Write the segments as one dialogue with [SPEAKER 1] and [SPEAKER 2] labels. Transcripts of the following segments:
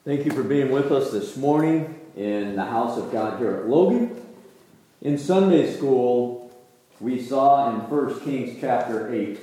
[SPEAKER 1] Thank you for being with us this morning in the house of God here at Logan. In Sunday school, we saw in 1 Kings chapter 8,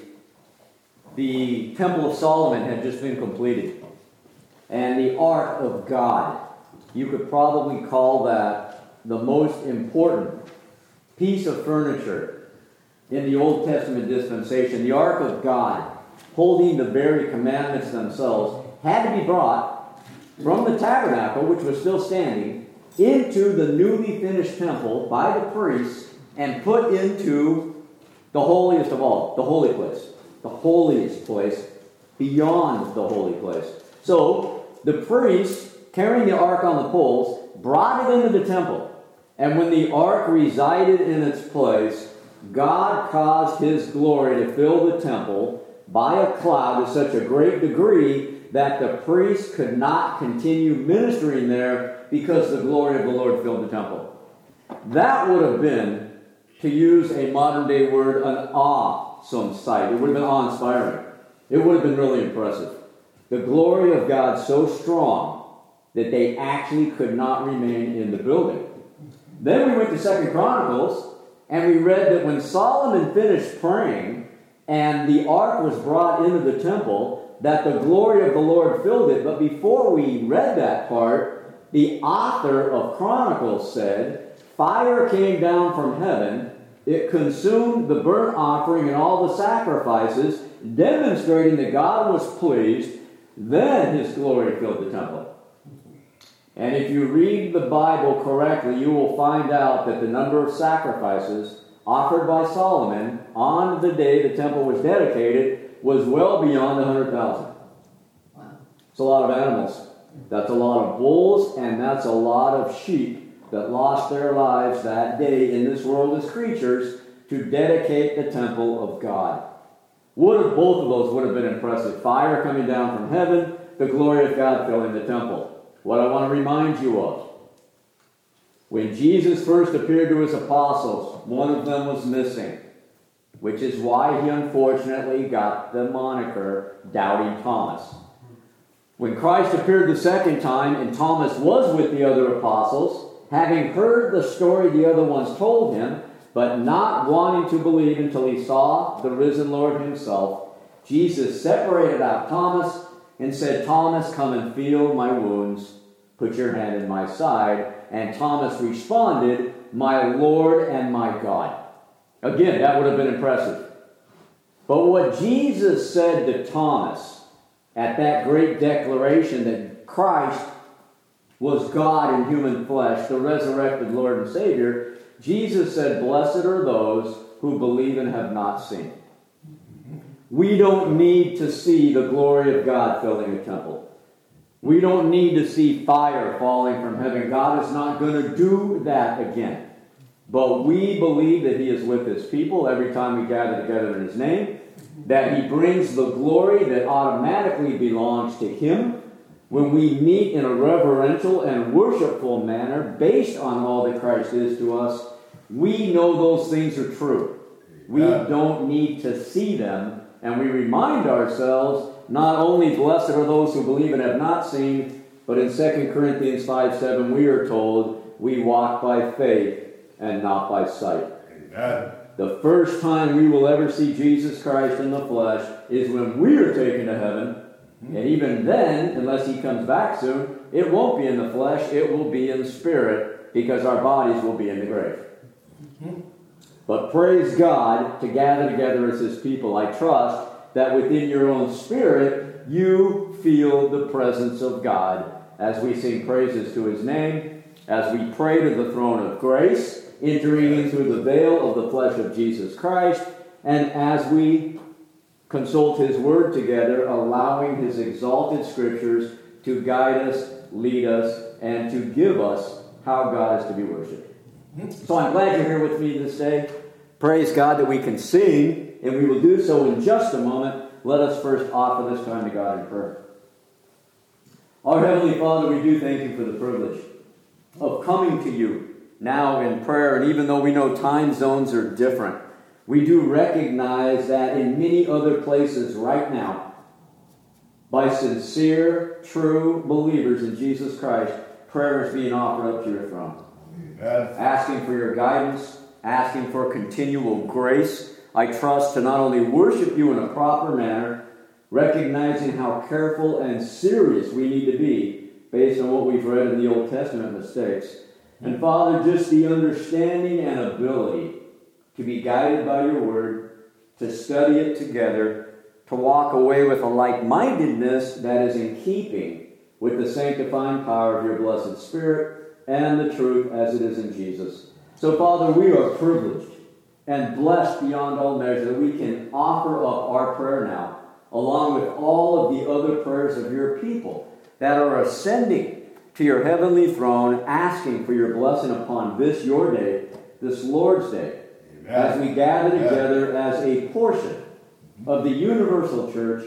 [SPEAKER 1] the Temple of Solomon had just been completed. And the Ark of God, you could probably call that the most important piece of furniture in the Old Testament dispensation. The Ark of God, holding the very commandments themselves, had to be brought from the tabernacle, which was still standing, into the newly finished temple by the priests and put into the holiest of all, the holy place, the holiest place beyond the holy place. So the priests, carrying the ark on the poles, brought it into the temple. And when the ark resided in its place, God caused His glory to fill the temple by a cloud to such a great degree that the priests could not continue ministering there because the glory of the Lord filled the temple. That would have been, to use a modern day word, an awesome sight. It would have been awe-inspiring. It would have been really impressive. The glory of God so strong that they actually could not remain in the building. Then we went to 2 Chronicles, and we read that when Solomon finished praying and the ark was brought into the temple, that the glory of the Lord filled it. But before we read that part, the author of Chronicles said, fire came down from heaven, it consumed the burnt offering and all the sacrifices, demonstrating that God was pleased. Then His glory filled the temple. And if you read the Bible correctly, you will find out that the number of sacrifices offered by Solomon on the day the temple was dedicated was well beyond 100,000. Wow. It's a lot of animals. That's a lot of bulls, and that's a lot of sheep that lost their lives that day in this world as creatures to dedicate the temple of God. Both of those would have been impressive. Fire coming down from heaven, the glory of God filling the temple. What I want to remind you of, when Jesus first appeared to His apostles, one of them was missing, which is why he unfortunately got the moniker Doubting Thomas. When Christ appeared the second time and Thomas was with the other apostles, having heard the story the other ones told him, but not wanting to believe until he saw the risen Lord Himself, Jesus separated out Thomas and said, Thomas, come and feel my wounds. Put your hand in my side. And Thomas responded, my Lord and my God. Again, that would have been impressive. But what Jesus said to Thomas at that great declaration that Christ was God in human flesh, the resurrected Lord and Savior, Jesus said, blessed are those who believe and have not seen. We don't need to see the glory of God filling a temple. We don't need to see fire falling from heaven. God is not going to do that again. But we believe that He is with His people every time we gather together in His name, that He brings the glory that automatically belongs to Him when we meet in a reverential and worshipful manner based on all that Christ is to us. We know those things are true. We don't need to see them, and we remind ourselves, not only blessed are those who believe and have not seen, but in 2 Corinthians 5:7 we are told, we walk by faith and not by sight. Amen. The first time we will ever see Jesus Christ in the flesh is when we are taken to heaven. And even then, unless He comes back soon, it won't be in the flesh, it will be in the spirit, because our bodies will be in the grave. But praise God to gather together as His people. I trust that within your own spirit, you feel the presence of God as we sing praises to His name, as we pray to the throne of grace, entering in through the veil of the flesh of Jesus Christ, and as we consult His Word together, allowing His exalted Scriptures to guide us, lead us, and to give us how God is to be worshipped. So I'm glad you're here with me this day. Praise God that we can sing, and we will do so in just a moment. Let us first offer this time to God in prayer. Our Heavenly Father, we do thank You for the privilege of coming to You now in prayer, and even though we know time zones are different, we do recognize that in many other places right now, by sincere, true believers in Jesus Christ, prayer is being offered up to your throne.
[SPEAKER 2] Amen.
[SPEAKER 1] Asking for your guidance, asking for continual grace. I trust to not only worship you in a proper manner, recognizing how careful and serious we need to be based on what we've read in the Old Testament mistakes. And Father, just the understanding and ability to be guided by your word, to study it together, to walk away with a like-mindedness that is in keeping with the sanctifying power of your blessed Spirit and the truth as it is in Jesus. So, Father, we are privileged and blessed beyond all measure that we can offer up our prayer now, along with all of the other prayers of your people that are ascending to your heavenly throne, asking for your blessing upon this your day, this Lord's Day,
[SPEAKER 2] Amen.
[SPEAKER 1] as we gather
[SPEAKER 2] Amen.
[SPEAKER 1] together as a portion of the universal church,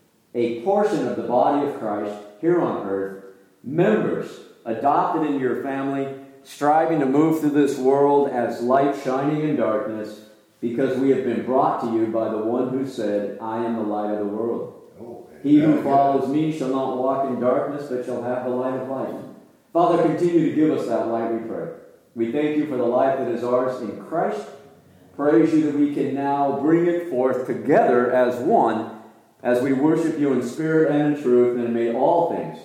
[SPEAKER 1] a portion of the body of Christ here on earth, members adopted into your family, striving to move through this world as light shining in darkness, because we have been brought to you by the one who said, I am the light of the world.
[SPEAKER 2] Oh,
[SPEAKER 1] He who
[SPEAKER 2] amen.
[SPEAKER 1] follows me shall not walk in darkness, but shall have the light of life. Father, continue to give us that light, we pray. We thank you for the life that is ours in Christ. Praise you that we can now bring it forth together as one, as we worship you in spirit and in truth, and may all things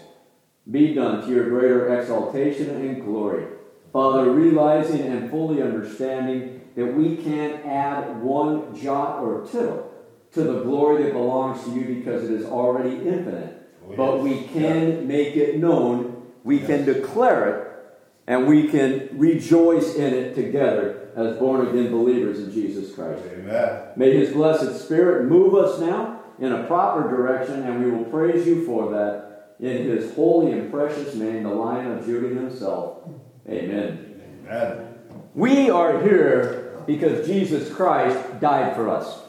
[SPEAKER 1] be done to your greater exaltation and glory. Father, realizing and fully understanding that we can't add one jot or tittle to the glory that belongs to you because it is already infinite.
[SPEAKER 2] Oh, yes.
[SPEAKER 1] But we can make it known, we can declare it, and we can rejoice in it together as born-again believers in Jesus Christ.
[SPEAKER 2] Amen.
[SPEAKER 1] May his blessed Spirit move us now in a proper direction, and we will praise you for that in his holy and precious name, the Lion of Judah himself. Amen.
[SPEAKER 2] Amen.
[SPEAKER 1] We are here because Jesus Christ died for us.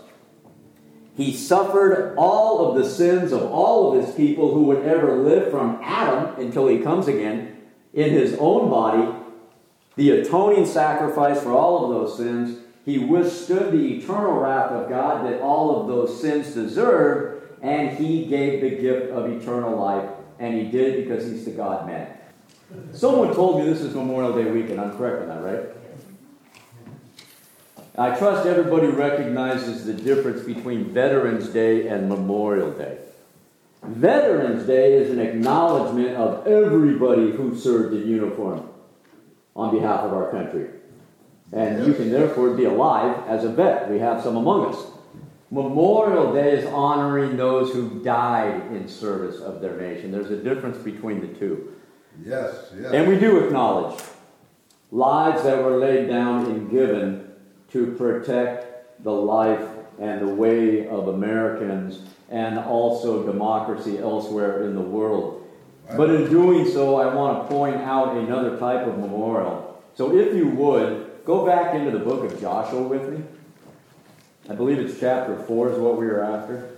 [SPEAKER 1] He suffered all of the sins of all of his people who would ever live from Adam until he comes again in his own body, the atoning sacrifice for all of those sins. He withstood the eternal wrath of God that all of those sins deserved, and he gave the gift of eternal life, and he did it because he's the God-man. Someone told me this is Memorial Day weekend. I'm correct on that, right? I trust everybody recognizes the difference between Veterans Day and Memorial Day. Veterans Day is an acknowledgement of everybody who served in uniform on behalf of our country. And you can therefore be alive as a vet. We have some among us. Memorial Day is honoring those who died in service of their nation. There's a difference between the two.
[SPEAKER 2] Yes, yes.
[SPEAKER 1] And we do acknowledge lives that were laid down and given to protect the life and the way of Americans and also democracy elsewhere in the world.
[SPEAKER 2] Right.
[SPEAKER 1] But in doing so, I want to point out another type of memorial. So if you would, go back into the book of Joshua with me. I believe it's chapter 4 is what we are after.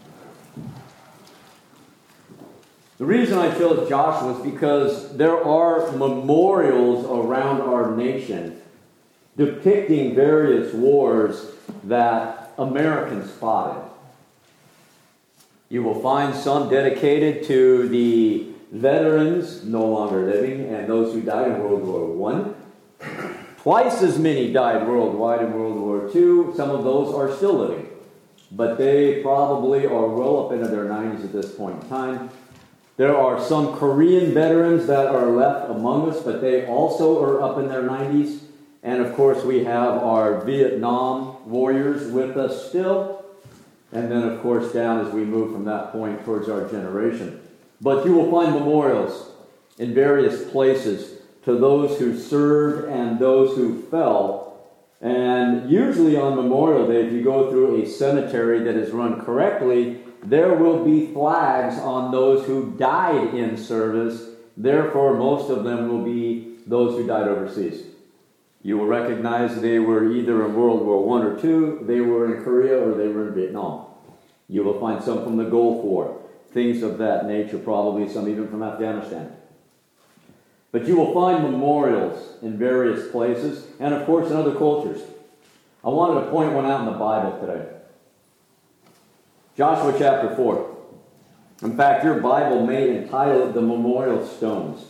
[SPEAKER 1] The reason I chose Joshua is because there are memorials around our nation depicting various wars that Americans fought in. You will find some dedicated to the veterans no longer living and those who died in World War I. Twice as many died worldwide in World War II. Some of those are still living, but they probably are well up into their 90s at this point in time. There are some Korean veterans that are left among us, but they also are up in their 90s. And of course, we have our Vietnam warriors with us still. And then, of course, down as we move from that point towards our generation. But you will find memorials in various places to those who served and those who fell. And usually on Memorial Day, if you go through a cemetery that is run correctly, there will be flags on those who died in service. Therefore, most of them will be those who died overseas. You will recognize they were either in World War I or II, they were in Korea, or they were in Vietnam. You will find some from the Gulf War, things of that nature, probably some even from Afghanistan. But you will find memorials in various places, and of course in other cultures. I wanted to point one out in the Bible today. Joshua chapter 4. In fact, your Bible may entitle it the Memorial Stones.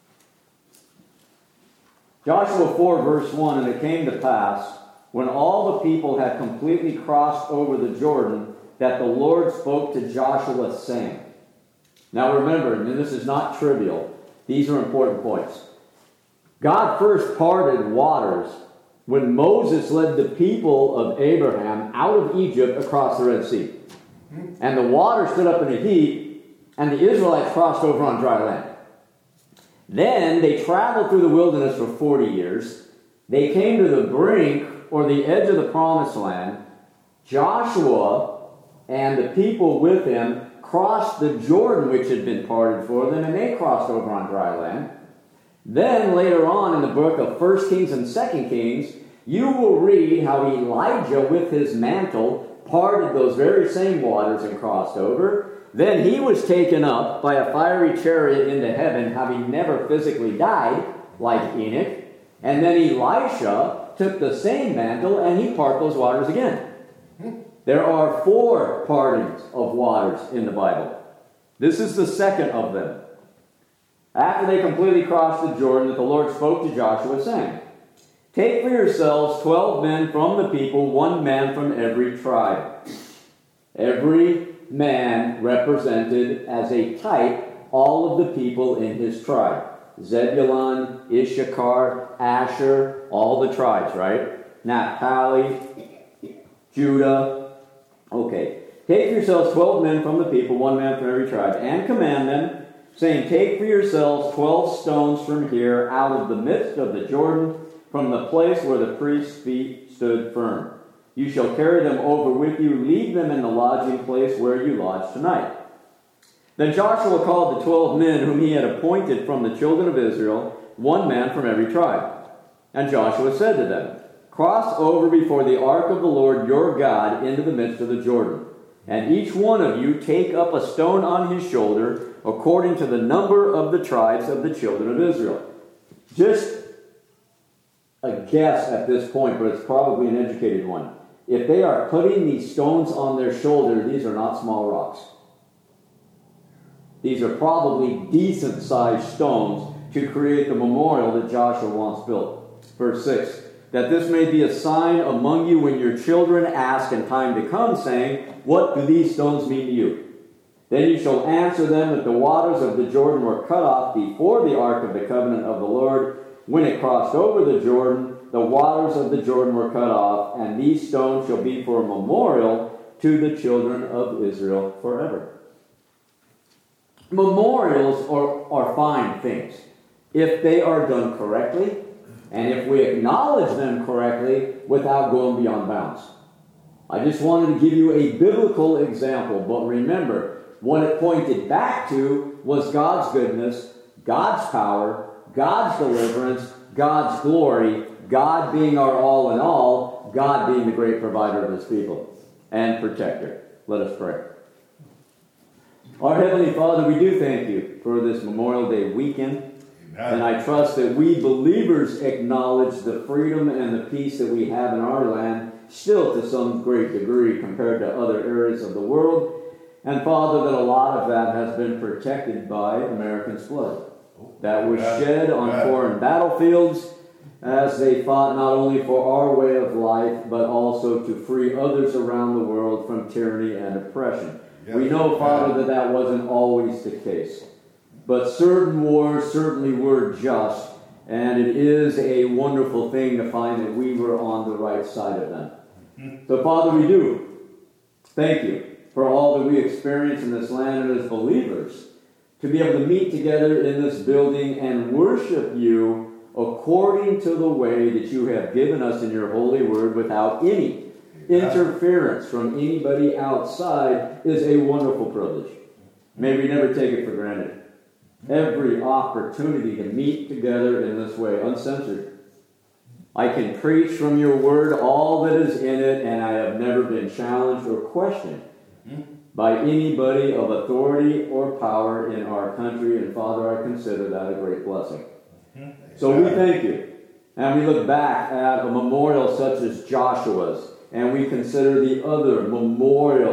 [SPEAKER 1] Joshua 4, verse 1, and it came to pass, when all the people had completely crossed over the Jordan, that the Lord spoke to Joshua, saying. Now remember, and this is not trivial, these are important points. God first parted waters when Moses led the people of Abraham out of Egypt across the Red Sea. And the water stood up in a heap, and the Israelites crossed over on dry land. Then they traveled through the wilderness for 40 years. They came to the brink or the edge of the promised land. Joshua and the people with him crossed the Jordan, which had been parted for them, and they crossed over on dry land. Then later on in the book of 1 Kings and 2 Kings, you will read how Elijah with his mantle parted those very same waters and crossed over. Then he was taken up by a fiery chariot into heaven, having never physically died, like Enoch. And then Elisha took the same mantle and he parted those waters again. There are 4 partings of waters in the Bible. This is the second of them. After they completely crossed the Jordan, that the Lord spoke to Joshua, saying, take for yourselves 12 men from the people, 1 man from every tribe. Every man represented as a type all of the people in his tribe. Zebulun, Issachar, Asher, all the tribes, right? Naphtali, Judah. Okay. Take for yourselves 12 men from the people, 1 man from every tribe, and command them, saying, take for yourselves 12 stones from here, out of the midst of the Jordan, from the place where the priest's feet stood firm. You shall carry them over with you, leave them in the lodging place where you lodge tonight. Then Joshua called the 12 men whom he had appointed from the children of Israel, 1 man from every tribe. And Joshua said to them, cross over before the ark of the Lord your God into the midst of the Jordan. And each one of you take up a stone on his shoulder, according to the number of the tribes of the children of Israel. Just a guess at this point, but it's probably an educated one. If they are putting these stones on their shoulder, these are not small rocks. These are probably decent-sized stones to create the memorial that Joshua wants built. Verse 6, that this may be a sign among you when your children ask in time to come, saying, what do these stones mean to you? Then you shall answer them that the waters of the Jordan were cut off before the ark of the covenant of the Lord. When it crossed over the Jordan, the waters of the Jordan were cut off, and these stones shall be for a memorial to the children of Israel forever. Memorials are fine things if they are done correctly, and if we acknowledge them correctly without going beyond bounds. I just wanted to give you a biblical example, but remember, what it pointed back to was God's goodness, God's power, God's deliverance, God's glory, God being our all in all, God being the great provider of his people and protector. Let us pray. Our Heavenly Father, we do thank you for this Memorial Day weekend.
[SPEAKER 2] Amen.
[SPEAKER 1] And I trust that we believers acknowledge the freedom and the peace that we have in our land, still to some great degree compared to other areas of the world. And Father, that a lot of that has been protected by Americans' blood that was shed on foreign battlefields as they fought not only for our way of life, but also to free others around the world from tyranny and oppression. Yes. We know, Father, that wasn't always the case. But certain wars certainly were just, and it is a wonderful thing to find that we were on the right side of them. Mm-hmm. So, Father, we do thank you for all that we experience in this land and as believers, to be able to meet together in this building and worship you according to the way that you have given us in your holy word without any interference from anybody outside is a wonderful privilege. May we never take it for granted. Every opportunity to meet together in this way, uncensored. I can preach from your word all that is in it, and I have never been challenged or questioned by anybody of authority or power in our country, and Father, I consider that a great blessing. So we thank you, and we look back at a memorial such as Joshua's, and we consider the other memorial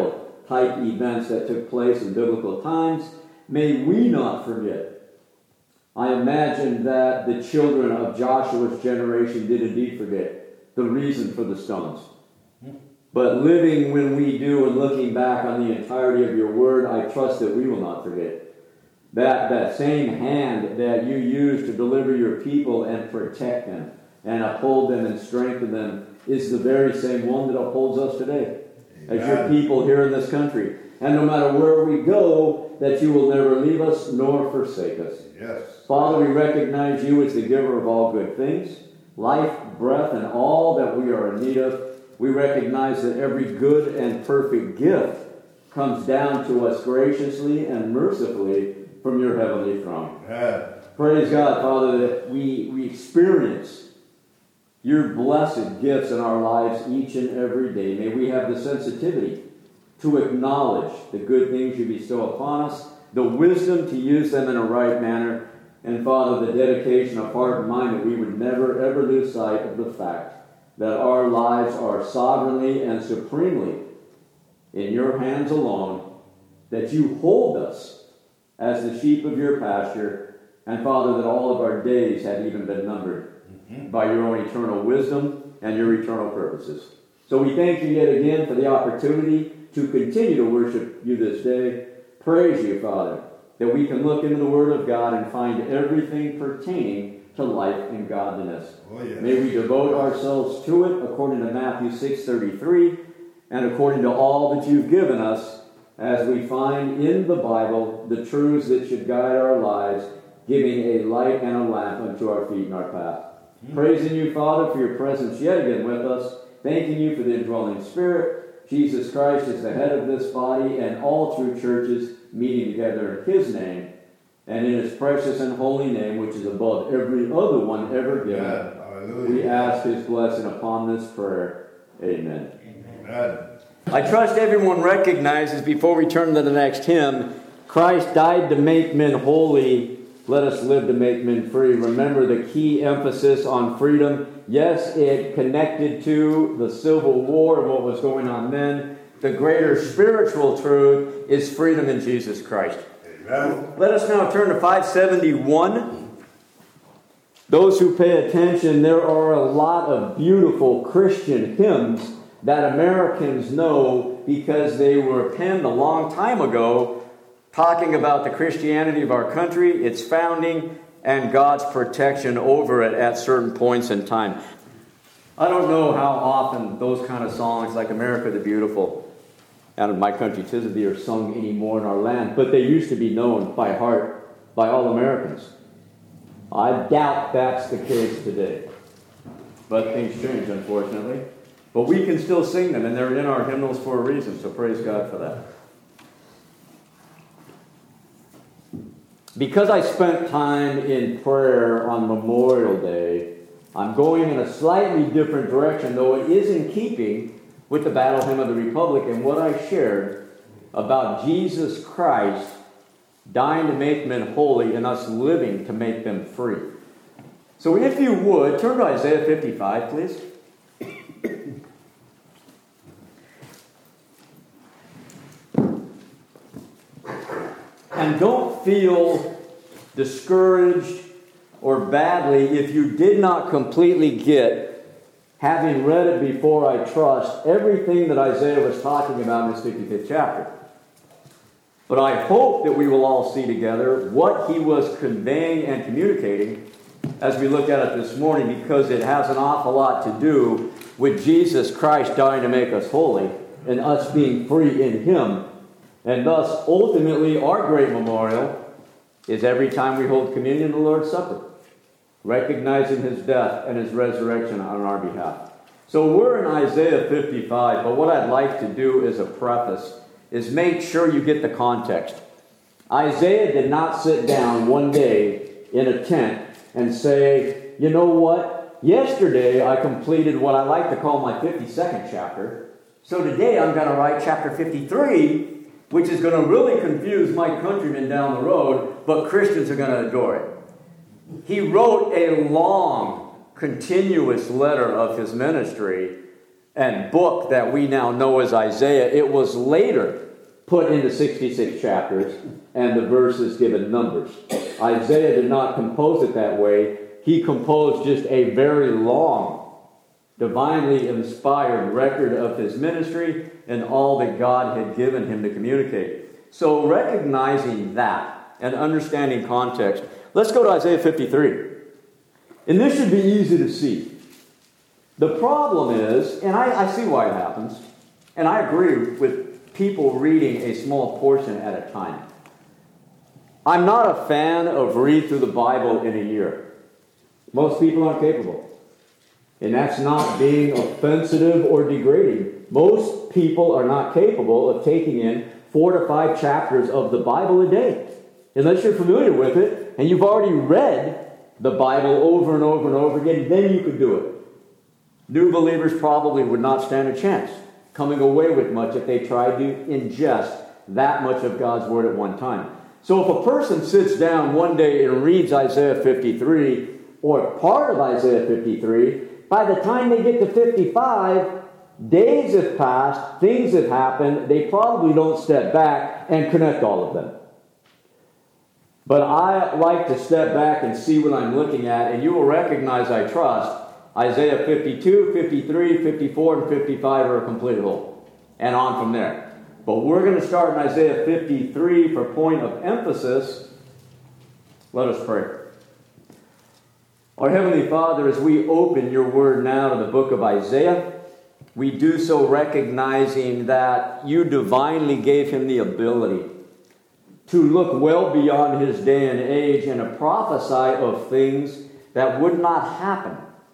[SPEAKER 1] type events that took place in biblical times, may we not forget. I imagine that the children of Joshua's generation did indeed forget the reason for the stones. But living when we do and looking back on the entirety of your word, I trust that we will not forget. That same hand that you use to deliver your people and protect them and uphold them and strengthen them is the very same one that upholds us today. As your people here in this country. And no matter where we go, that you will never leave us nor forsake us.
[SPEAKER 2] Yes.
[SPEAKER 1] Father, we recognize you as the giver of all good things, life, breath, and all that we are in need of. We recognize that every good and perfect gift comes down to us graciously and mercifully from your heavenly throne.
[SPEAKER 2] Amen.
[SPEAKER 1] Praise God, Father, that we experience your blessed gifts in our lives each and every day. May we have the sensitivity to acknowledge the good things you bestow upon us, the wisdom to use them in a right manner, and Father, the dedication of heart and mind that we would never ever lose sight of the fact that our lives are sovereignly and supremely in your hands alone, that you hold us as the sheep of your pasture, and Father, that all of our days have even been numbered by your own eternal wisdom and your eternal purposes. So we thank you yet again for the opportunity to continue to worship you this day. Praise you, Father, that we can look into the Word of God and find everything pertaining to life and godliness.
[SPEAKER 2] Oh, yes.
[SPEAKER 1] May we devote ourselves to it according to Matthew 6:33 and according to all that you've given us as we find in the Bible the truths that should guide our lives, giving a light and a lamp unto our feet and our path. Praising you, Father, for your presence yet again with us. Thanking you for the indwelling Spirit. Jesus Christ is the head of this body, and all true churches meeting together in his name and in his precious and holy name, which is above every other one ever given.
[SPEAKER 2] Hallelujah.
[SPEAKER 1] We ask his blessing upon this prayer. Amen.
[SPEAKER 2] Amen.
[SPEAKER 1] I trust everyone recognizes, before we turn to the next hymn, Christ died to make men holy. Let us live to make men free. Remember the key emphasis on freedom. Yes, it connected to the Civil War and what was going on then. The greater spiritual truth is freedom in Jesus Christ.
[SPEAKER 2] Amen.
[SPEAKER 1] Let us now turn to 571. Those who pay attention, there are a lot of beautiful Christian hymns that Americans know because they were penned a long time ago, talking about the Christianity of our country, its founding, and God's protection over it at certain points in time. I don't know how often those kind of songs like America the Beautiful and My Country 'Tis of Thee are sung anymore in our land, but they used to be known by heart by all Americans. I doubt that's the case today. But things change, unfortunately. But we can still sing them, and they're in our hymnals for a reason, so praise God for that. Because I spent time in prayer on Memorial Day, I'm going in a slightly different direction, though it is in keeping with the Battle Hymn of the Republic and what I shared about Jesus Christ dying to make men holy and us living to make them free. So if you would, turn to Isaiah 55, please. And don't feel discouraged or badly if you did not completely get, having read it before, I trust, everything that Isaiah was talking about in his 55th chapter. But I hope that we will all see together what he was conveying and communicating as we look at it this morning, because it has an awful lot to do with Jesus Christ dying to make us holy and us being free in him. And thus, ultimately, our great memorial is every time we hold communion, the Lord's Supper, recognizing his death and his resurrection on our behalf. So we're in Isaiah 55, but what I'd like to do as a preface is make sure you get the context. Isaiah did not sit down one day in a tent and say, you know what, yesterday I completed what I like to call my 52nd chapter, so today I'm going to write chapter 53, which is going to really confuse my countrymen down the road, but Christians are going to adore it. He wrote a long, continuous letter of his ministry and book that we now know as Isaiah. It was later put into 66 chapters and the verses given numbers. Isaiah did not compose it that way. He composed just a very long, divinely inspired record of his ministry and all that God had given him to communicate. So recognizing that and understanding context, let's go to Isaiah 53. And this should be easy to see. The problem is, and I see why it happens, and I agree with people reading a small portion at a time. I'm not a fan of read through the Bible in a year. Most people aren't capable. And that's not being offensive or degrading. Most people are not capable of taking in 4 to 5 chapters of the Bible a day. Unless you're familiar with it, and you've already read the Bible over and over and over again, then you could do it. New believers probably would not stand a chance coming away with much if they tried to ingest that much of God's Word at one time. So if a person sits down one day and reads Isaiah 53, or part of Isaiah 53, by the time they get to 55, days have passed, things have happened, they probably don't step back and connect all of them. But I like to step back and see what I'm looking at, and you will recognize, I trust, Isaiah 52, 53, 54, and 55 are a complete whole, and on from there. But we're going to start in Isaiah 53 for point of emphasis. Let us pray. Our Heavenly Father, as we open your word now to the book of Isaiah, we do so recognizing that you divinely gave him the ability to look well beyond his day and age and to prophesy of things that would not happen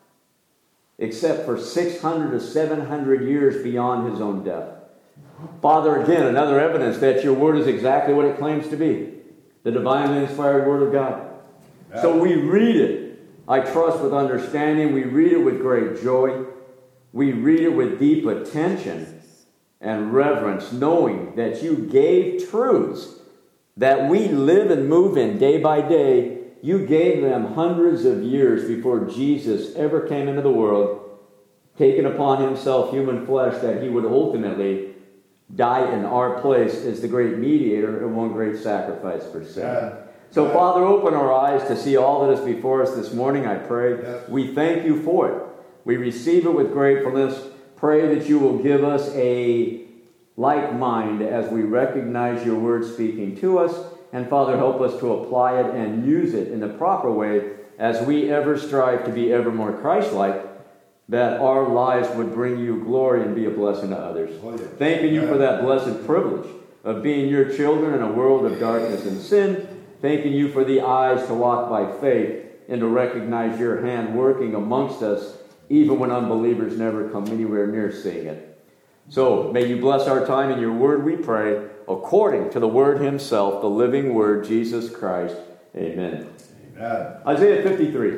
[SPEAKER 1] except for 600 to 700 years beyond his own death. Father, again, another evidence that your word is exactly what it claims to be, the divinely inspired word of God. So we read it, I trust, with understanding. We read it with great joy. We read it with deep attention and reverence, knowing that you gave truths that we live and move in day by day. You gave them hundreds of years before Jesus ever came into the world, taking upon himself human flesh that he would ultimately die in our place as the great mediator and one great sacrifice for sin. So, Father, open our eyes to see all that is before us this morning, I pray. Yes. We thank you for it. We receive it with gratefulness. Pray that you will give us a like mind as we recognize your word speaking to us. And Father, help us to apply it and use it in the proper way as we ever strive to be ever more Christ-like, that our lives would bring you glory and be a blessing to others. Thanking you for that blessed privilege of being your children in a world of darkness and sin. Thanking you for the eyes to walk by faith and to recognize your hand working amongst us, even when unbelievers never come anywhere near seeing it. So may you bless our time in your word, we pray, according to the word himself, the living word, Jesus Christ. Amen. Amen. Isaiah 53.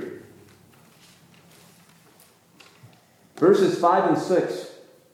[SPEAKER 1] Verses 5 and 6.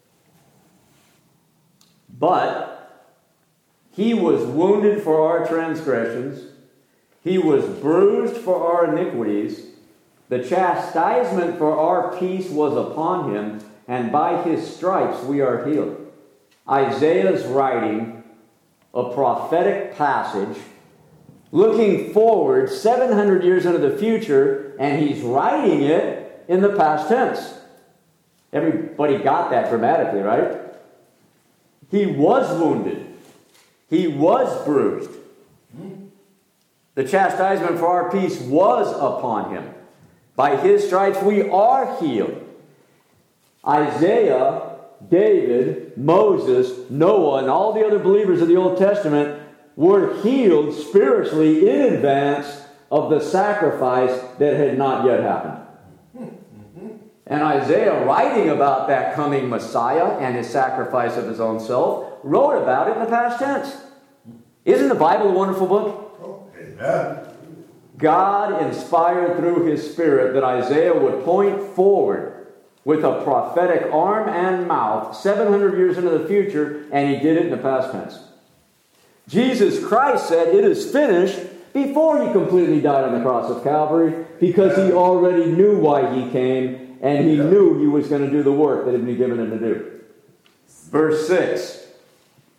[SPEAKER 1] But he was wounded for our transgressions, he was bruised for our iniquities, the chastisement for our peace was upon him, and by his stripes we are healed. Isaiah's writing a prophetic passage looking forward 700 years into the future, and he's writing it in the past tense. Everybody got that grammatically, right? He was wounded. He was bruised. The chastisement for our peace was upon him. By his stripes we are healed. Isaiah, David, Moses, Noah, and all the other believers of the Old Testament were healed spiritually in advance of the sacrifice that had not yet happened. And Isaiah, writing about that coming Messiah and his sacrifice of his own self, wrote about it in the past tense. Isn't the Bible a wonderful book?
[SPEAKER 2] Amen.
[SPEAKER 1] God inspired through his Spirit that Isaiah would point forward with a prophetic arm and mouth 700 years into the future, and he did it in the past tense. Jesus Christ said, "It is finished," before he completely died on the cross of Calvary, because he already knew why he came, and he knew he was going to do the work that had been given him to do. Verse 6.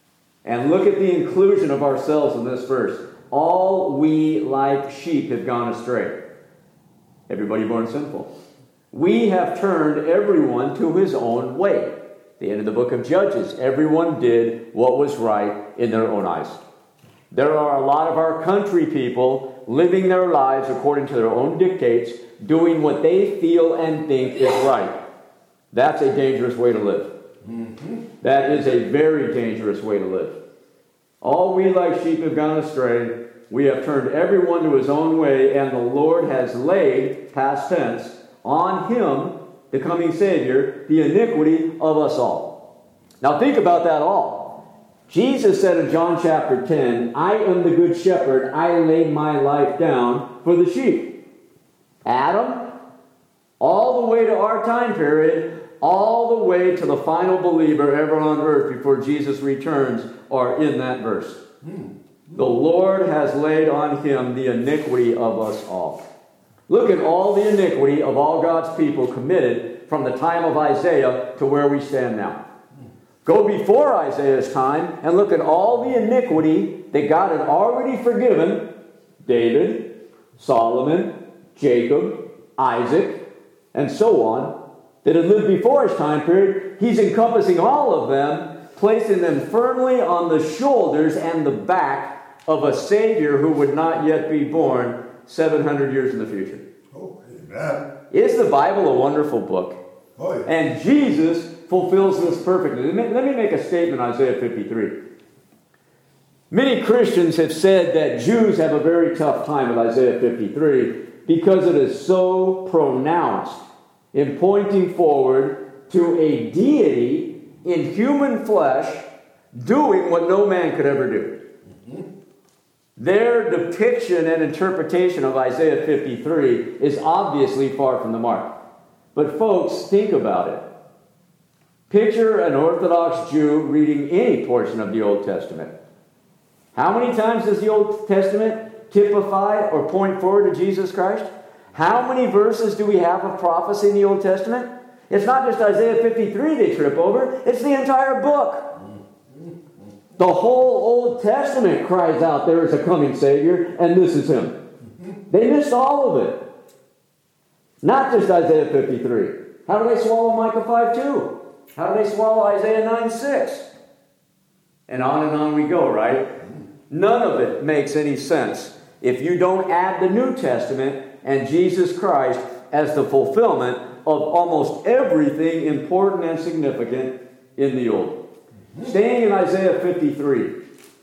[SPEAKER 1] And look at the inclusion of ourselves in this verse. All we like sheep have gone astray. Everybody born sinful. We have turned everyone to his own way. The end of the book of Judges. Everyone did what was right in their own eyes. There are a lot of our country people living their lives according to their own dictates, doing what they feel and think is right. That's a dangerous way to live. That is a very dangerous way to live. All we like sheep have gone astray. We have turned everyone to his own way, and the Lord has laid, past tense, on him, the coming Savior, the iniquity of us all. Now think about that all. Jesus said in John chapter 10, I am the good shepherd. I lay my life down for the sheep. Adam, all the way to our time period, all the way to the final believer ever on earth before Jesus returns, are in that verse. The Lord has laid on him the iniquity of us all. Look at all the iniquity of all God's people committed from the time of Isaiah to where we stand now. Go before Isaiah's time and look at all the iniquity that God had already forgiven David, Solomon, Jacob, Isaac, and so on, that had lived before his time period. He's encompassing all of them, placing them firmly on the shoulders and the back of a Savior who would not yet be born 700 years in the future.
[SPEAKER 2] Oh, amen.
[SPEAKER 1] Is the Bible a wonderful book?
[SPEAKER 2] Oh, yeah.
[SPEAKER 1] And Jesus fulfills this perfectly. Let me make a statement, Isaiah 53. Many Christians have said that Jews have a very tough time with Isaiah 53 because it is so pronounced in pointing forward to a deity in human flesh doing what no man could ever do. Their depiction and interpretation of Isaiah 53 is obviously far from the mark. But folks, think about it. Picture an Orthodox Jew reading any portion of the Old Testament. How many times does the Old Testament typify or point forward to Jesus Christ? How many verses do we have of prophecy in the Old Testament? It's not just Isaiah 53 they trip over. It's the entire book. The whole Old Testament cries out there is a coming Savior, and this is him. They missed all of it. Not just Isaiah 53. How do they swallow Micah 5:2? How do they swallow Isaiah 9:6? And on we go, right? None of it makes any sense if you don't add the New Testament and Jesus Christ as the fulfillment of almost everything important and significant in the Old. Staying in Isaiah 53.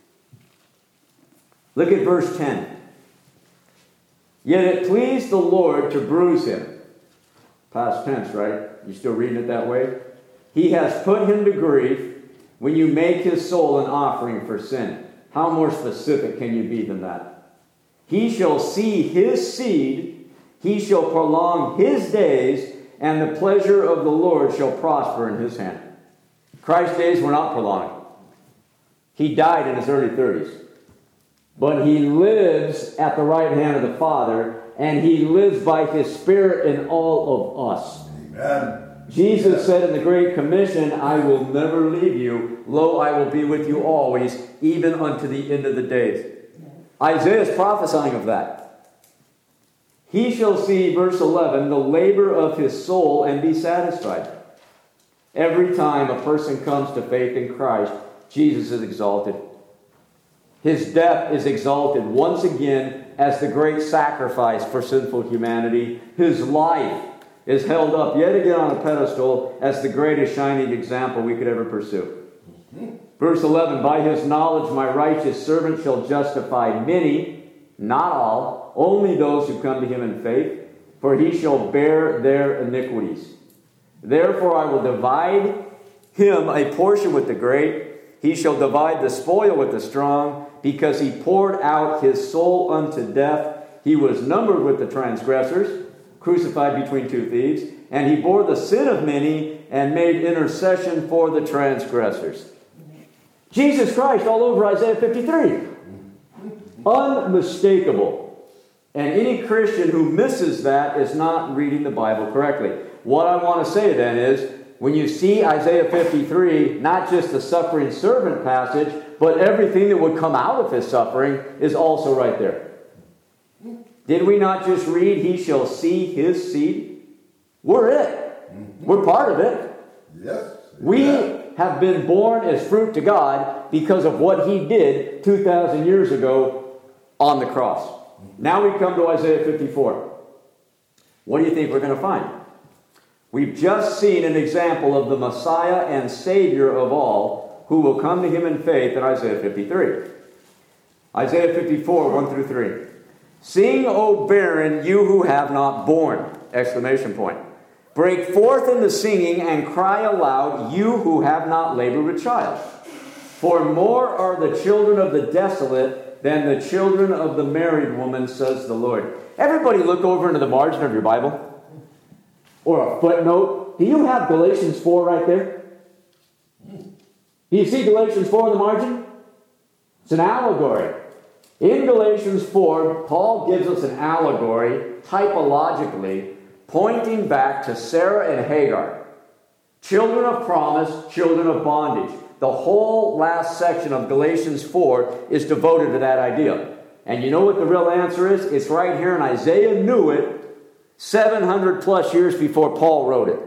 [SPEAKER 1] Look at verse 10. Yet it pleased the Lord to bruise him. Past tense, right? You still reading it that way? He has put him to grief when you make his soul an offering for sin. How more specific can you be than that? He shall see his seed, he shall prolong his days, and the pleasure of the Lord shall prosper in his hand. Christ's days were not prolonged. He died in his early 30s. But he lives at the right hand of the Father, and he lives by his Spirit in all of us.
[SPEAKER 2] Amen.
[SPEAKER 1] Jesus said in the Great Commission, I will never leave you. Lo, I will be with you always, even unto the end of the days. Isaiah is prophesying of that. He shall see, verse 11, the labor of his soul and be satisfied. Every time a person comes to faith in Christ, Jesus is exalted. His death is exalted once again as the great sacrifice for sinful humanity. His life is held up yet again on a pedestal as the greatest shining example we could ever pursue. Verse 11, by his knowledge my righteous servant shall justify many, not all, only those who come to him in faith, for he shall bear their iniquities. Therefore I will divide him a portion with the great. He shall divide the spoil with the strong, because he poured out his soul unto death. He was numbered with the transgressors, crucified between two thieves, and he bore the sin of many and made intercession for the transgressors. Jesus Christ all over Isaiah 53. Unmistakable. And any Christian who misses that is not reading the Bible correctly. What I want to say then is, when you see Isaiah 53, not just the suffering servant passage, but everything that would come out of his suffering is also right there. Did we not just read, he shall see his seed? We're it. We're part of it.
[SPEAKER 2] Yes.
[SPEAKER 1] We have been born as fruit to God because of what he did 2,000 years ago on the cross. Now we come to Isaiah 54. What do you think we're going to find? We've just seen an example of the Messiah and Savior of all who will come to him in faith in Isaiah 53. Isaiah 54, 1 through 3. Sing, O barren, you who have not borne! Exclamation point. Break forth into singing and cry aloud, you who have not labored with child. For more are the children of the desolate than the children of the married woman, says the Lord. Everybody look over into the margin of your Bible. Or a footnote. Do you have Galatians 4 right there? Do you see Galatians 4 in the margin? It's an allegory. In Galatians 4, Paul gives us an allegory, typologically, pointing back to Sarah and Hagar. Children of promise, children of bondage. The whole last section of Galatians 4 is devoted to that idea. And you know what the real answer is? It's right here, and Isaiah knew it 700 plus years before Paul wrote it.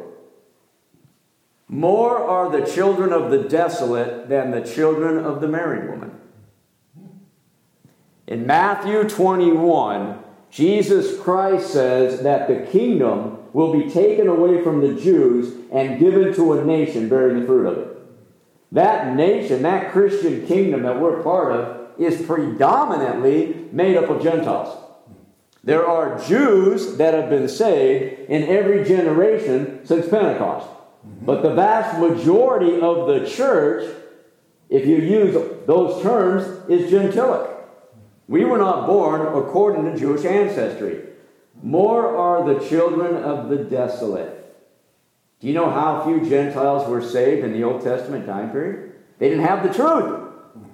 [SPEAKER 1] More are the children of the desolate than the children of the married woman. In Matthew 21, Jesus Christ says that the kingdom will be taken away from the Jews and given to a nation bearing the fruit of it. That nation, that Christian kingdom that we're part of, is predominantly made up of Gentiles. There are Jews that have been saved in every generation since Pentecost. But the vast majority of the church, if you use those terms, is Gentilic. We were not born according to Jewish ancestry. More are the children of the desolate. Do you know how few Gentiles were saved in the Old Testament time period? They didn't have the truth.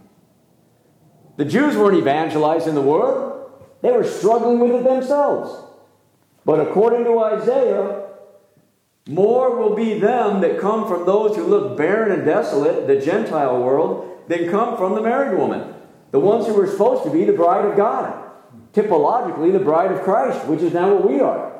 [SPEAKER 1] The Jews weren't evangelizing the world. They were struggling with it themselves. But according to Isaiah, more will be them that come from those who look barren and desolate, the Gentile world, than come from the married woman. The ones who were supposed to be the bride of God. Typologically, the bride of Christ, which is now what we are.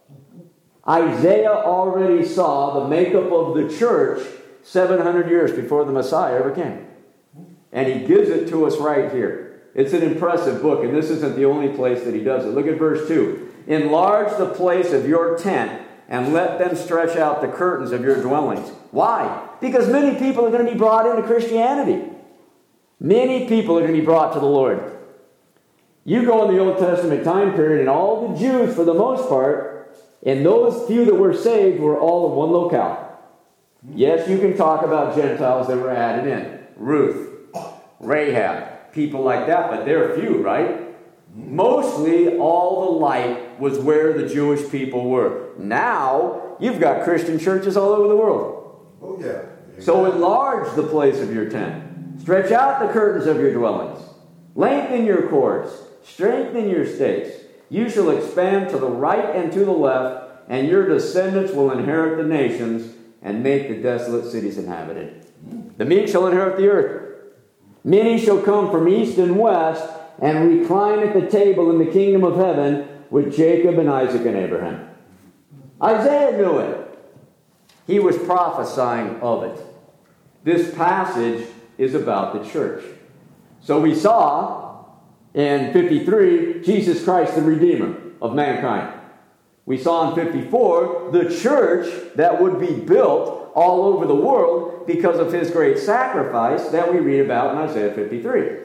[SPEAKER 1] Isaiah already saw the makeup of the church 700 years before the Messiah ever came. And he gives it to us right here. It's an impressive book, and this isn't the only place that he does it. Look at verse 2. Enlarge the place of your tent, and let them stretch out the curtains of your dwellings. Why? Because many people are going to be brought into Christianity. Many people are going to be brought to the Lord. You go in the Old Testament time period, and all the Jews, for the most part, and those few that were saved, were all in one locale. Yes, you can talk about Gentiles that were added in. Ruth, Rahab, people like that, but they're few, right? Mostly all the light was where the Jewish people were. Now, you've got Christian churches all over the world.
[SPEAKER 2] Oh, yeah.
[SPEAKER 1] So enlarge the place of your tent. Stretch out the curtains of your dwellings. Lengthen your cords. Strengthen your stakes. You shall expand to the right and to the left, and your descendants will inherit the nations and make the desolate cities inhabited. The meek shall inherit the earth. Many shall come from east and west and recline at the table in the kingdom of heaven with Jacob and Isaac and Abraham. Isaiah knew it. He was prophesying of it. This passage is about the church. So we saw in 53, Jesus Christ, the Redeemer of mankind. We saw in 54, the church that would be built all over the world because of his great sacrifice that we read about in Isaiah 53.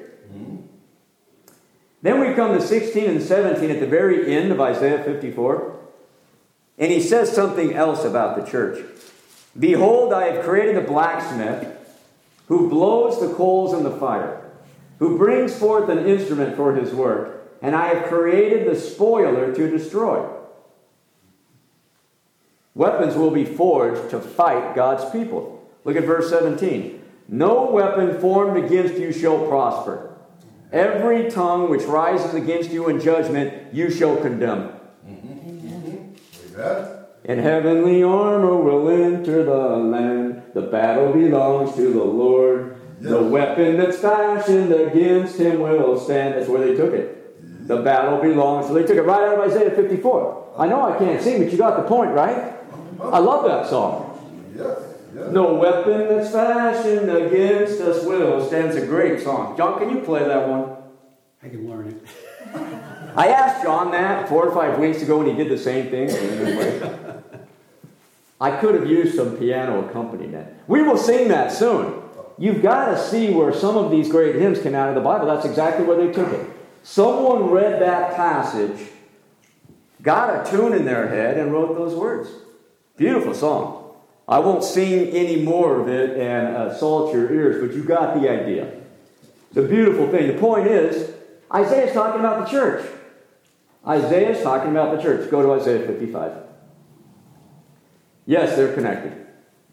[SPEAKER 1] Then we come to 16 and 17 at the very end of Isaiah 54. And he says something else about the church. Behold, I have created a blacksmith who blows the coals in the fire, who brings forth an instrument for his work, and I have created the spoiler to destroy. Weapons will be forged to fight God's people. Look at verse 17. No weapon formed against you shall prosper. Every tongue which rises against you in judgment, you shall condemn.
[SPEAKER 2] Amen.
[SPEAKER 1] And heavenly armor will enter the land. The battle belongs to the Lord. The weapon that's fashioned against him will stand. That's where they took it. The battle belongs. So they took it right out of Isaiah 54. I know I can't sing, but you got the point, right? I love that song. No weapon that's fashioned against us will stand. It's a great song. John, can you play that one?
[SPEAKER 3] I can learn it.
[SPEAKER 1] I asked John that 4 or 5 weeks ago, and he did the same thing. I could have used some piano accompaniment. We will sing that soon. You've got to see where some of these great hymns came out of the Bible. That's exactly where they took it. Someone read that passage, got a tune in their head, and wrote those words. Beautiful song. I won't sing any more of it and assault your ears, but you got the idea. It's a beautiful thing. The point is, Isaiah's talking about the church. Isaiah's talking about the church. Go to Isaiah 55. Yes, they're connected.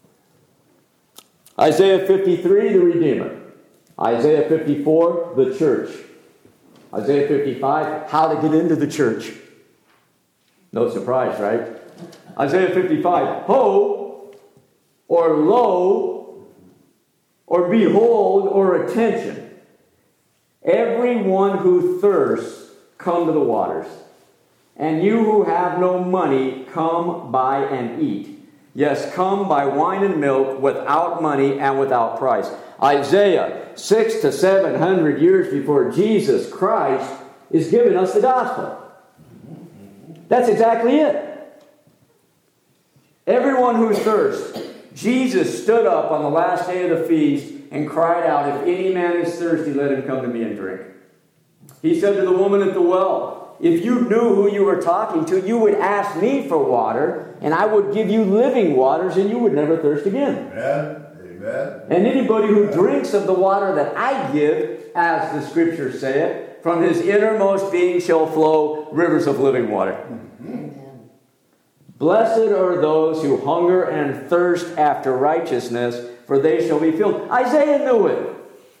[SPEAKER 1] Isaiah 53, the Redeemer. Isaiah 54, the church. Isaiah 55, how to get into the church. No surprise, right? Isaiah 55, ho, or lo, or behold, or attention. Everyone who thirsts, come to the waters. And you who have no money, come buy and eat. Yes, come buy wine and milk without money and without price. Isaiah, 600 to 700 years before Jesus Christ, is giving us the gospel. That's exactly it. Everyone who thirsts. Jesus stood up on the last day of the feast and cried out, if any man is thirsty, let him come to me and drink. He said to the woman at the well, if you knew who you were talking to, you would ask me for water, and I would give you living waters, and you would never thirst again.
[SPEAKER 2] Amen. Amen.
[SPEAKER 1] And anybody who drinks of the water that I give, as the scriptures say it, from his innermost being shall flow rivers of living water.
[SPEAKER 2] Mm-hmm.
[SPEAKER 1] Blessed are those who hunger and thirst after righteousness, for they shall be filled. Isaiah knew it.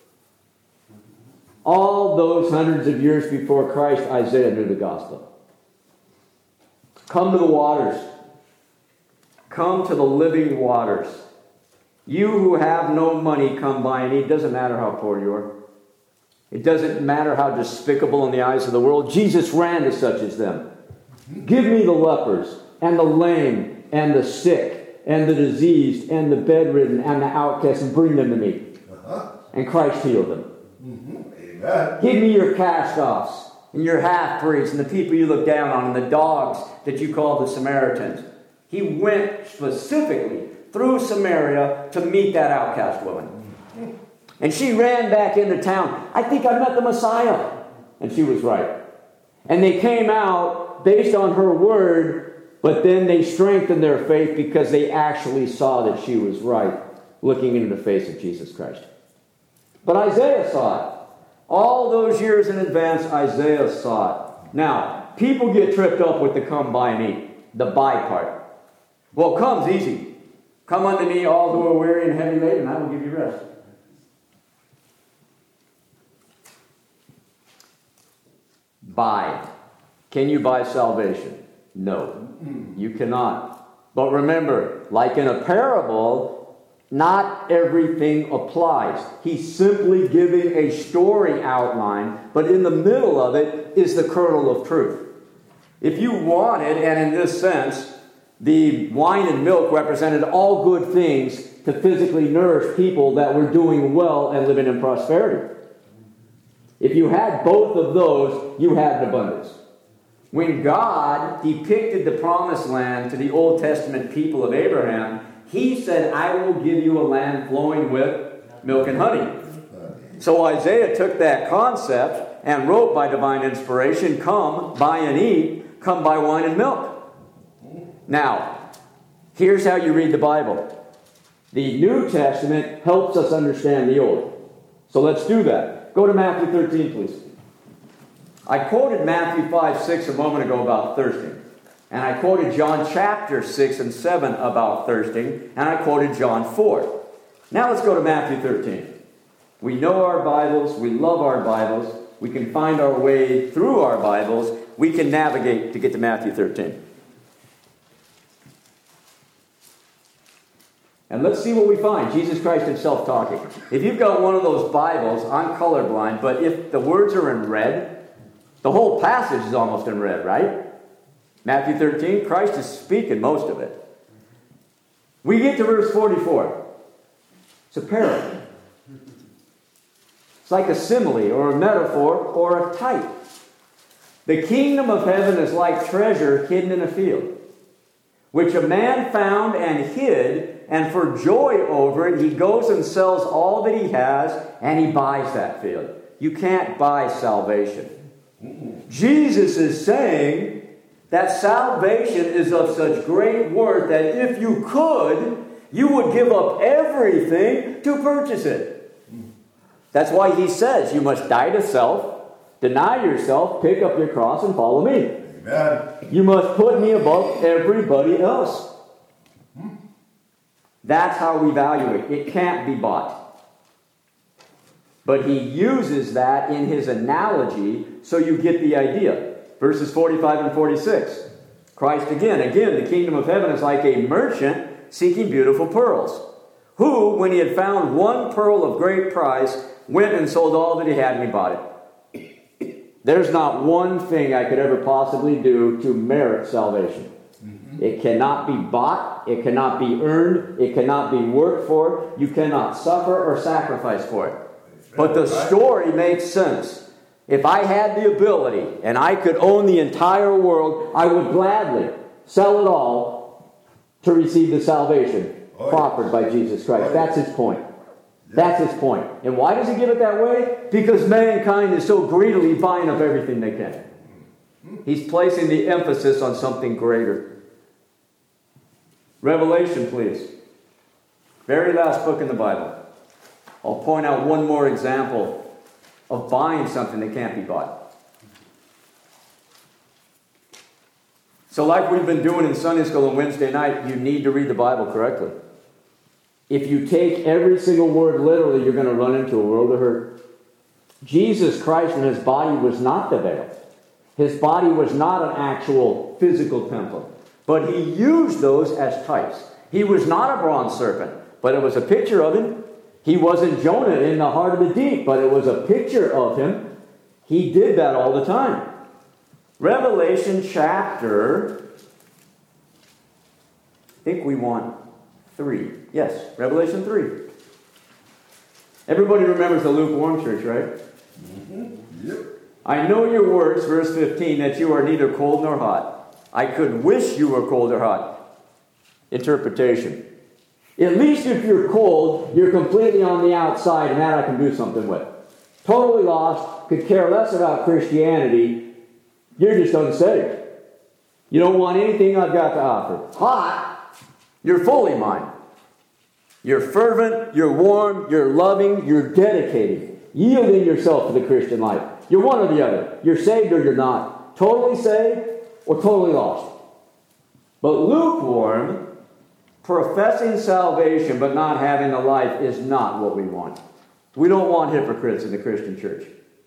[SPEAKER 1] All those hundreds of years before Christ, Isaiah knew the gospel. Come to the waters. Come to the living waters. You who have no money, come buy and eat. It doesn't matter how poor you are. It doesn't matter how despicable in the eyes of the world. Jesus ran to such as them. Give me the lepers and the lame and the sick and the diseased and the bedridden and the outcasts and bring them to me. And Christ healed them.
[SPEAKER 2] Amen.
[SPEAKER 1] Give me your cast-offs and your half-breeds and the people you look down on and the dogs that you call the Samaritans. He went specifically through Samaria to meet that outcast woman. And she ran back into town. I think I met the Messiah. And she was right. And they came out based on her word, but then they strengthened their faith because they actually saw that she was right, looking into the face of Jesus Christ. But Isaiah saw it. All those years in advance, Isaiah saw it. Now, people get tripped up with the come, buy, and eat. The buy part. Well, come's easy. Come unto me, all who are weary and heavy laden, and I will give you rest. Buy. Can you buy salvation? No, you cannot. But remember, like in a parable, not everything applies. He's simply giving a story outline, but in the middle of it is the kernel of truth. If you wanted, and in this sense, the wine and milk represented all good things to physically nourish people that were doing well and living in prosperity. If you had both of those, you had an abundance. When God depicted the promised land to the Old Testament people of Abraham, He said, I will give you a land flowing with milk and honey. So Isaiah took that concept and wrote by divine inspiration, come, buy and eat, come buy wine and milk. Now, here's how you read the Bible. The New Testament helps us understand the Old. So let's do that. Go to Matthew 13, please. I quoted Matthew 5:6 a moment ago about thirsting. And I quoted John chapter 6 and 7 about thirsting. And I quoted John 4. Now let's go to Matthew 13. We know our Bibles. We love our Bibles. We can find our way through our Bibles. We can navigate to get to Matthew 13. And let's see what we find. Jesus Christ himself talking. If you've got one of those Bibles, I'm colorblind, but if the words are in red, the whole passage is almost in red, right? Matthew 13, Christ is speaking most of it. We get to verse 44. It's a parable. It's like a simile or a metaphor or a type. The kingdom of heaven is like treasure hidden in a field, which a man found and hid, and for joy over it, he goes and sells all that he has, and he buys that field. You can't buy salvation. Jesus is saying that salvation is of such great worth that if you could, you would give up everything to purchase it. That's why he says you must die to self, deny yourself, pick up your cross, and follow me.
[SPEAKER 2] Amen.
[SPEAKER 1] You must put me above everybody else. That's how we value it. It can't be bought. But he uses that in his analogy so you get the idea. Verses 45 and 46. Christ again, the kingdom of heaven is like a merchant seeking beautiful pearls, who, when he had found one pearl of great price, went and sold all that he had and he bought it. There's not one thing I could ever possibly do to merit salvation. It cannot be bought. It cannot be earned. It cannot be worked for. You cannot suffer or sacrifice for it. But the story makes sense. If I had the ability and I could own the entire world, I would gladly sell it all to receive the salvation proffered by Jesus Christ. That's his point. That's his point. And why does he give it that way? Because mankind is so greedily buying up everything they can. He's placing the emphasis on something greater. Revelation, please. Very last book in the Bible. I'll point out one more example of buying something that can't be bought. So like we've been doing in Sunday school on Wednesday night, you need to read the Bible correctly. If you take every single word literally, you're going to run into a world of hurt. Jesus Christ and his body was not the veil. His body was not an actual physical temple. But he used those as types. He was not a bronze serpent, but it was a picture of him. He wasn't Jonah in the heart of the deep, but it was a picture of him. He did that all the time. Revelation chapter, I think we want 3. Yes, Revelation 3. Everybody remembers the lukewarm church, right?
[SPEAKER 2] Yep.
[SPEAKER 1] I know your works, verse 15, that you are neither cold nor hot. I could wish you were cold or hot. Interpretation. At least if you're cold, you're completely on the outside, and that I can do something with. Totally lost, could care less about Christianity. You're just unsaved. You don't want anything I've got to offer. Hot, you're fully mine. You're fervent, you're warm, you're loving, you're dedicated. Yielding yourself to the Christian life. You're one or the other. You're saved or you're not. Totally saved or totally lost. But lukewarm, professing salvation but not having the life, is not what we want. We don't want hypocrites in the Christian church.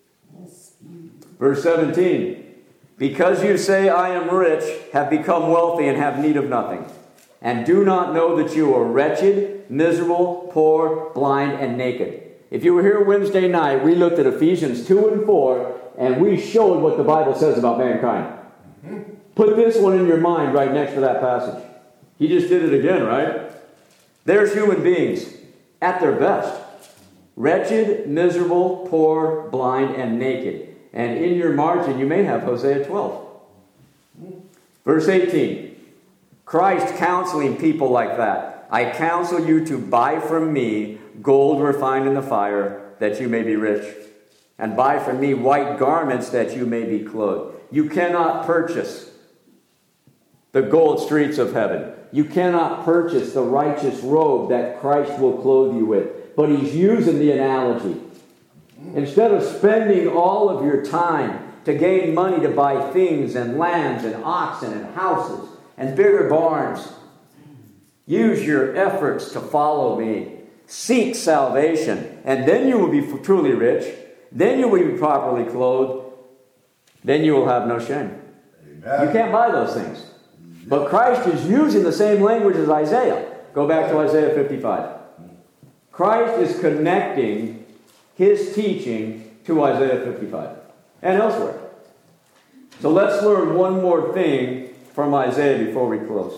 [SPEAKER 1] Verse 17. Because you say, I am rich, have become wealthy, and have need of nothing, and do not know that you are wretched, miserable, poor, blind, and naked. If you were here Wednesday night, we looked at Ephesians 2 and 4, and we showed what the Bible says about mankind. Put this one in your mind right next to that passage. He just did it again, right? There's human beings at their best. Wretched, miserable, poor, blind, and naked. And in your margin, you may have Hosea 12. Verse 18. Christ counseling people like that. I counsel you to buy from me gold refined in the fire, that you may be rich. And buy from me white garments, that you may be clothed. You cannot purchase the gold streets of heaven. You cannot purchase the righteous robe that Christ will clothe you with. But he's using the analogy. Instead of spending all of your time to gain money to buy things and lands and oxen and houses and bigger barns, use your efforts to follow me. Seek salvation, and then you will be truly rich. Then you will be properly clothed. Then you will have no shame. Amen. You can't buy those things. But Christ is using the same language as Isaiah. Go back to Isaiah 55. Christ is connecting his teaching to Isaiah 55 and elsewhere. So let's learn one more thing from Isaiah before we close.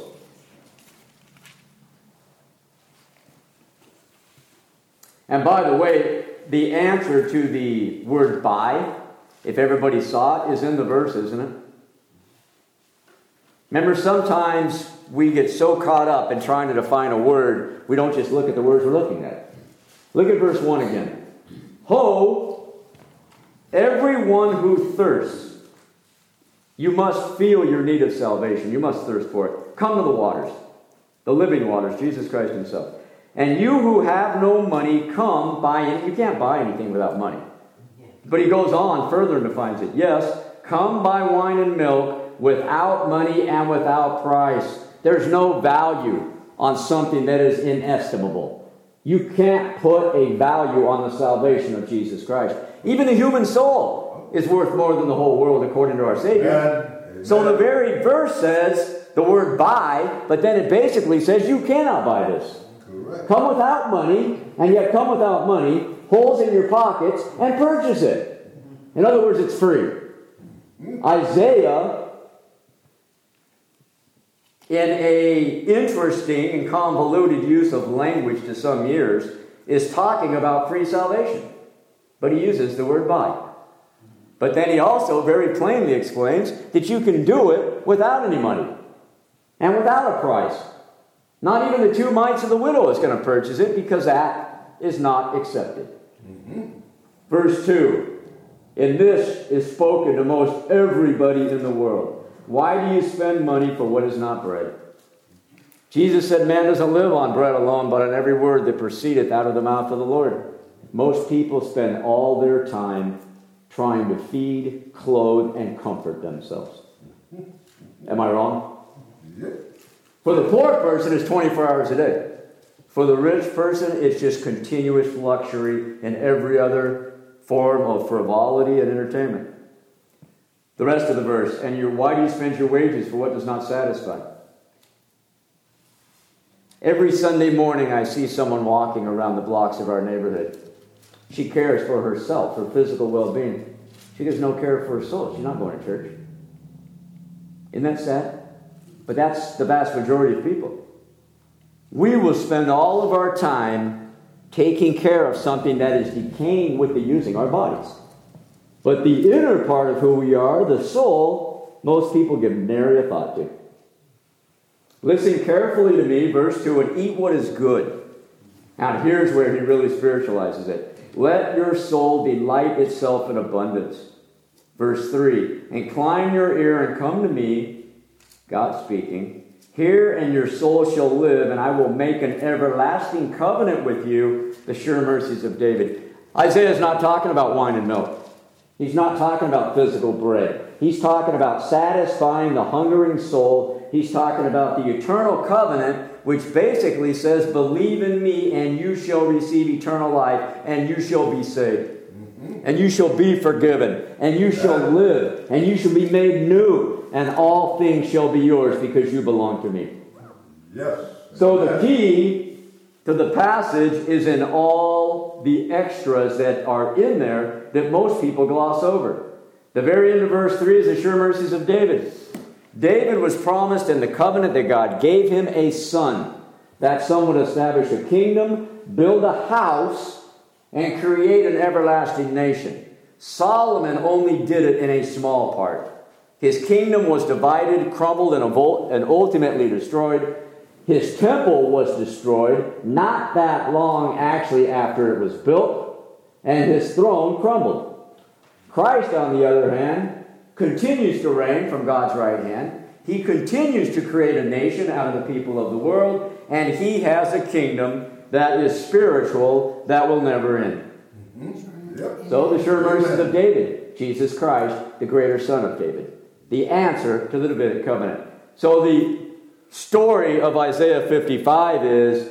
[SPEAKER 1] And by the way, the answer to the word buy, if everybody saw it, is in the verse, isn't it? Remember, sometimes we get so caught up in trying to define a word, we don't just look at the words we're looking at. Look at verse 1 again. Ho, everyone who thirsts, you must feel your need of salvation. You must thirst for it. Come to the waters, the living waters, Jesus Christ himself. And you who have no money, come buy it. You can't buy anything without money. But he goes on further and defines it. Yes, come buy wine and milk without money and without price. There's no value on something that is inestimable. You can't put a value on the salvation of Jesus Christ. Even the human soul is worth more than the whole world according to our Savior. Amen. So the very verse says the word buy, but then it basically says you cannot buy this. Correct. Come without money, and yet come without money, holes in your pockets, and purchase it. In other words, it's free. Isaiah, in a interesting and convoluted use of language to some ears, is talking about free salvation. But he uses the word buy. But then he also very plainly explains that you can do it without any money and without a price. Not even the 2 mites of the widow is going to purchase it because that is not accepted. Verse 2. And this is spoken to most everybody in the world. Why do you spend money for what is not bread? Jesus said, man doesn't live on bread alone, but on every word that proceedeth out of the mouth of the Lord. Most people spend all their time trying to feed, clothe, and comfort themselves. Am I wrong? For the poor person, it's 24 hours a day. For the rich person, it's just continuous luxury and every other form of frivolity and entertainment. The rest of the verse, and why do you spend your wages for what does not satisfy? Every Sunday morning I see someone walking around the blocks of our neighborhood. She cares for herself, her physical well-being. She has no care for her soul. She's not going to church. Isn't that sad? But that's the vast majority of people. We will spend all of our time taking care of something that is decaying with the using, our bodies. But the inner part of who we are, the soul, most people give nary a thought to. Listen carefully to me, verse 2, and eat what is good. Now here's where he really spiritualizes it. Let your soul delight itself in abundance. Verse 3, incline your ear and come to me, God speaking. Hear, and your soul shall live, and I will make an everlasting covenant with you, the sure mercies of David. Isaiah is not talking about wine and milk. He's not talking about physical bread. He's talking about satisfying the hungering soul. He's talking about the eternal covenant, which basically says, believe in me, and you shall receive eternal life, and you shall be saved. And you shall be forgiven, and you shall live, and you shall be made new, and all things shall be yours because you belong to me.
[SPEAKER 2] Yes.
[SPEAKER 1] So the key to the passage is in all the extras that are in there that most people gloss over. The very end of verse 3 is the sure mercies of David. David was promised in the covenant that God gave him a son. That son would establish a kingdom, build a house, and create an everlasting nation. Solomon only did it in a small part. His kingdom was divided, crumbled, and ultimately destroyed. His temple was destroyed not that long actually after it was built, and his throne crumbled. Christ, on the other hand, continues to reign from God's right hand. He continues to create a nation out of the people of the world, and he has a kingdom that is spiritual, that will never end. Yep. So the sure mercies of David, Jesus Christ, the greater son of David. The answer to the Davidic covenant. So the story of Isaiah 55 is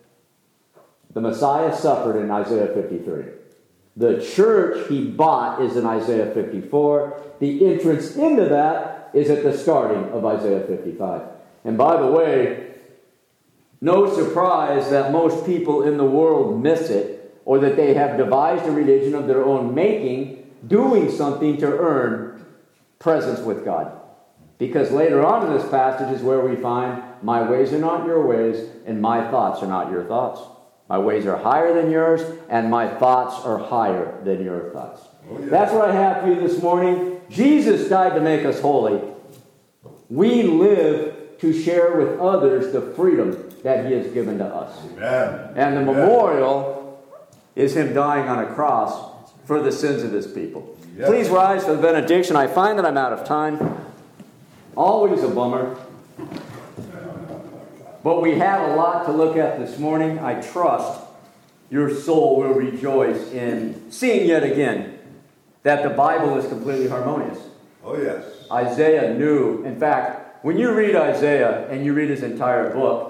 [SPEAKER 1] the Messiah suffered in Isaiah 53. The church he bought is in Isaiah 54. The entrance into that is at the starting of Isaiah 55. And by the way, No surprise that most people in the world miss it, or that they have devised a religion of their own making, doing something to earn presence with God. Because later on in this passage is where we find, my ways are not your ways, and my thoughts are not your thoughts. My ways are higher than yours, and my thoughts are higher than your thoughts. Oh, yeah. That's what I have for you this morning. Jesus died to make us holy. We live to share with others the freedom that He has given to us.
[SPEAKER 2] Amen.
[SPEAKER 1] And the memorial is Him dying on a cross for the sins of His people. Yes. Please rise for the benediction. I find that I'm out of time. Always a bummer. But we have a lot to look at this morning. I trust your soul will rejoice in seeing yet again that the Bible is completely harmonious.
[SPEAKER 2] Oh, yes.
[SPEAKER 1] Isaiah knew. In fact, when you read Isaiah and you read his entire book,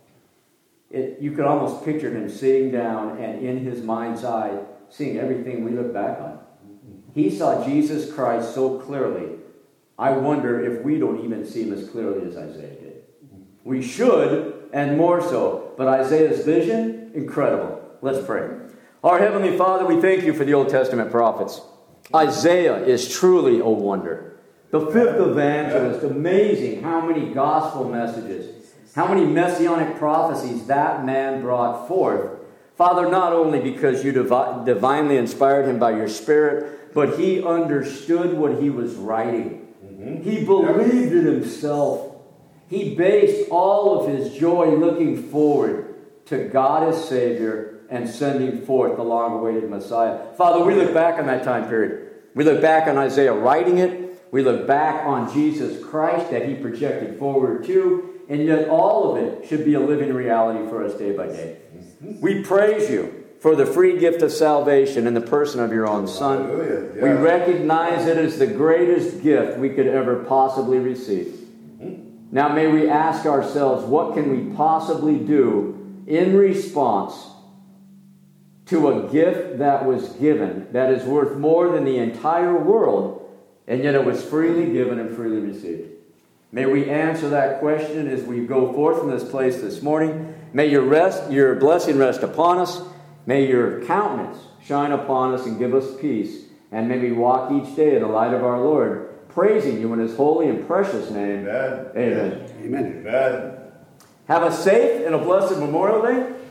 [SPEAKER 1] you could almost picture him sitting down and in his mind's eye seeing everything we look back on. He saw Jesus Christ so clearly. I wonder if we don't even see Him as clearly as Isaiah did. We should, and more so. But Isaiah's vision, incredible. Let's pray. Our Heavenly Father, we thank You for the Old Testament prophets. Isaiah is truly a wonder. The fifth evangelist, amazing how many gospel messages, how many messianic prophecies that man brought forth. Father, not only because You divinely inspired him by Your Spirit, but he understood what he was writing. He believed in himself. He based all of his joy looking forward to God as Savior and sending forth the long-awaited Messiah. Father, we look back on that time period. We look back on Isaiah writing it. We look back on Jesus Christ that He projected forward to. And yet all of it should be a living reality for us day by day. We praise You for the free gift of salvation in the person of Your own Son. Yeah. We recognize it as the greatest gift we could ever possibly receive. Now may we ask ourselves, what can we possibly do in response to a gift that was given, that is worth more than the entire world, and yet it was freely given and freely received? May we answer that question as we go forth from this place this morning. May Your blessing rest upon us. May Your countenance shine upon us and give us peace. And may we walk each day in the light of our Lord, praising You in His holy and precious name.
[SPEAKER 2] Amen.
[SPEAKER 1] Amen.
[SPEAKER 2] Amen. Amen.
[SPEAKER 1] Have a safe and a blessed Memorial Day.